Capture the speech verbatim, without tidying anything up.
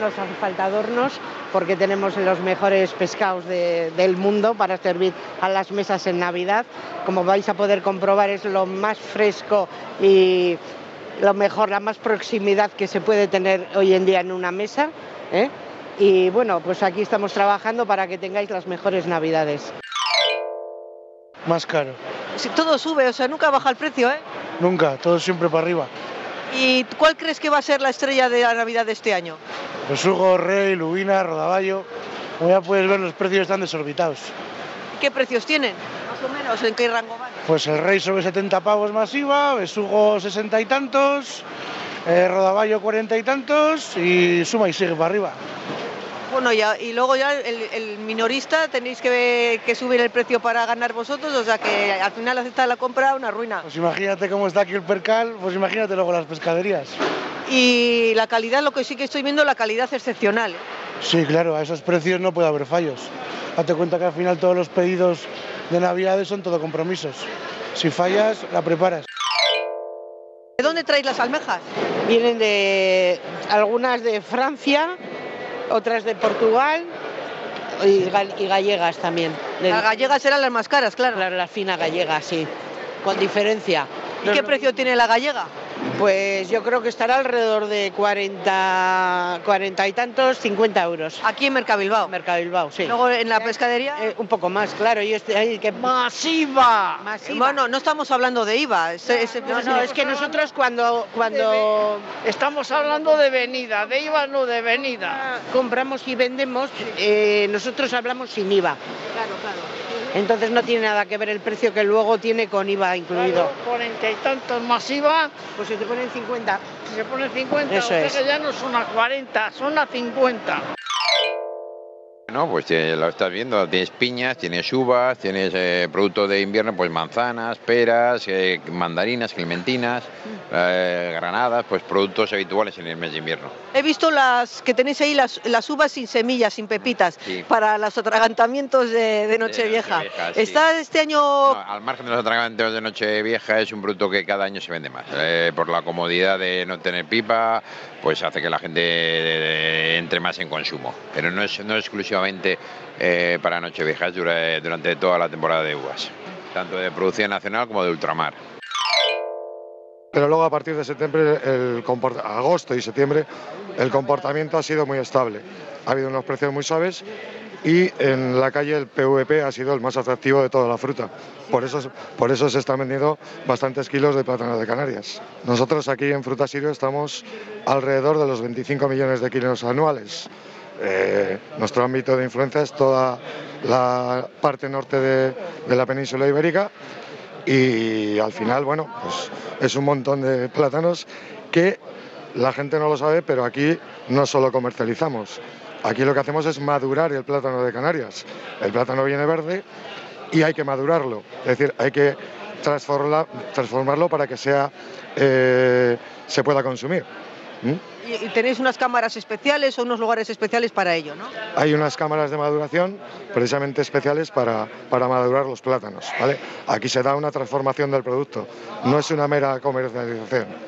nos hace falta adornos porque tenemos los mejores pescados de, del mundo para servir a las mesas en Navidad. Como vais a poder comprobar, es lo más fresco y lo mejor, la más proximidad que se puede tener hoy en día en una mesa, ¿eh? Y bueno, pues aquí estamos trabajando para que tengáis las mejores Navidades. Más caro. Si todo sube, o sea, nunca baja el precio, ¿eh? Nunca, todo siempre para arriba. ¿Y cuál crees que va a ser la estrella de la Navidad de este año? Besugo, rey, lubina, rodaballo. Como ya puedes ver, los precios están desorbitados. ¿Qué precios tienen? Más o menos, ¿en qué rango van? Pues el rey sobre setenta pavos masiva, besugo sesenta y tantos, eh, rodaballo cuarenta y tantos y suma y sigue para arriba. Bueno, ya, y luego ya el, el minorista tenéis que, que subir el precio para ganar vosotros, o sea que al final aceptar la compra una ruina. Pues imagínate cómo está aquí el percal, pues imagínate luego las pescaderías. Y la calidad, lo que sí que estoy viendo, la calidad excepcional, ¿eh? Sí, claro, a esos precios no puede haber fallos. Date cuenta que al final todos los pedidos de Navidades son todo compromisos. Si fallas, la preparas. ¿De dónde traéis las almejas? Vienen de algunas de Francia, otras de Portugal y, y gallegas también. Las gallegas eran las más caras, claro. La, la fina gallega, sí, con diferencia. ¿Y qué precio tiene la gallega? Pues yo creo que estará alrededor de cuarenta, cuarenta y tantos, cincuenta euros. Aquí en Mercabilbao. Mercabilbao, sí. Luego en la pescadería. Eh, un poco más, claro. Y este, ahí, que... ¡Masiva! Masiva. Bueno, no estamos hablando de I V A. Ese, ese, no, no, es que nosotros cuando, cuando estamos hablando de venida, de I V A no de venida. Compramos y vendemos, eh, nosotros hablamos sin I V A. Claro, claro. Entonces no tiene nada que ver el precio que luego tiene con I V A incluido. Claro, cuarenta y tantos masiva. Pues se te ponen cincuenta. Se ponen cincuenta, Eso o sea es. que ya no son a cuarenta, son a cincuenta. No, pues eh, lo estás viendo, tienes piñas, tienes uvas, tienes eh, producto de invierno, pues manzanas, peras, eh, mandarinas, clementinas, eh, granadas, pues productos habituales en el mes de invierno. He visto las que tenéis ahí, las, las uvas sin semillas, sin pepitas, sí, para los atragantamientos de, de Nochevieja. De Nochevieja, sí. ¿Está este año...? No, al margen de los atragantamientos de Nochevieja, es un producto que cada año se vende más. Eh, por la comodidad de no tener pipa, pues hace que la gente eh, entre más en consumo. Pero no es, no es exclusivamente Eh, para Nochevieja, es dura, durante toda la temporada de uvas, tanto de producción nacional como de ultramar. Pero luego a partir de septiembre, el agosto y septiembre, el comportamiento ha sido muy estable. Ha habido unos precios muy suaves y en la calle el P V P ha sido el más atractivo de toda la fruta. Por eso, por eso se están vendiendo bastantes kilos de plátano de Canarias. Nosotros aquí en Fruta Sirio estamos alrededor de los veinticinco millones de kilos anuales. Eh, nuestro ámbito de influencia es toda la parte norte de, de la península ibérica y al final, bueno, pues es un montón de plátanos que la gente no lo sabe, pero aquí no solo comercializamos, aquí lo que hacemos es madurar el plátano de Canarias. El plátano viene verde y hay que madurarlo, es decir, hay que transformarlo, transformarlo para que sea, eh, se pueda consumir. ¿Mm? Y tenéis unas cámaras especiales o unos lugares especiales para ello, ¿no? Hay unas cámaras de maduración precisamente especiales para, para madurar los plátanos, ¿vale? Aquí se da una transformación del producto, no es una mera comercialización.